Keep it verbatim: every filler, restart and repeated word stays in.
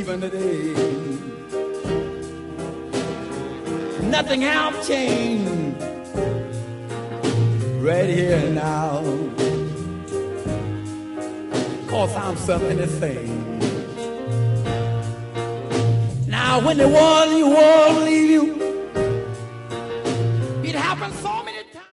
living today. Nothing have changed right here and now, 'cause I'm something to say. Now when the one you want leave you, it happens so